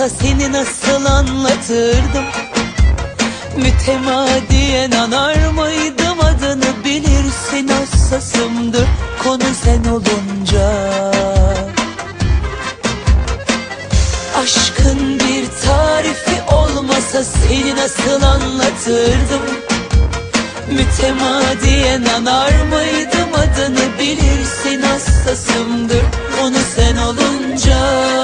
olmasa seni nasıl anlatırdım? Mütemadiyen anar mıydım, adını bilirsin, hassasımdır konu sen olunca. Aşkın bir tarifi olmasa seni nasıl anlatırdım? Mütemadiyen anar mıydım, adını bilirsin, hassasımdır onu sen olunca.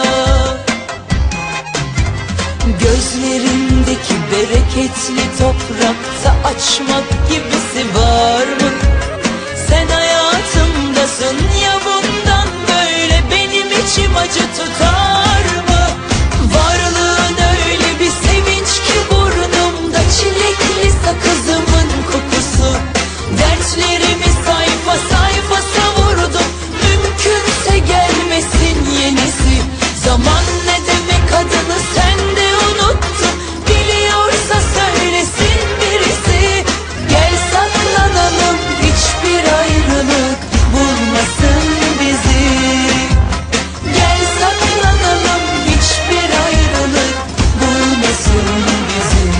Gözlerindeki bereketli toprakta açmak gibisi var mı? Sen hayatımdasın ya, bundan böyle benim içim acı tutar mı? Varlığın öyle bir sevinç ki burnumda çilekli sakızımın kokusu. Dertlerimi sayfa sayfa savurdum, mümkünse gelmesin yenisi. Zaman ne demek, adını sen de unuttun, biliyorsa söylesin birisi. Gel saklanalım, hiçbir ayrılık bulmasın bizi. Gel saklanalım, hiçbir ayrılık bulmasın bizi.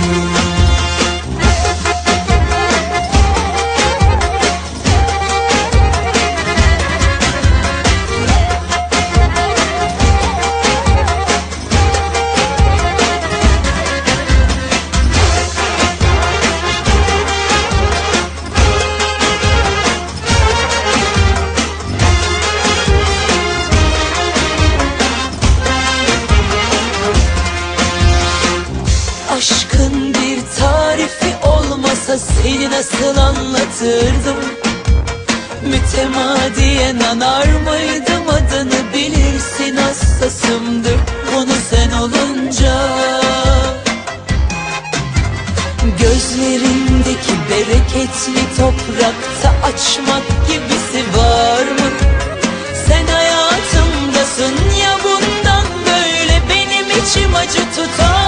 Aşkın bir tarifi olmasa seni nasıl anlatırdım? Mütemadiyen anar mıydım, adını bilirsin, hassasımdır konu sen olunca. Gözlerindeki bereketli toprakta açmak gibisi var mı? Sen hayatımdasın ya, bundan böyle benim içim acı tutar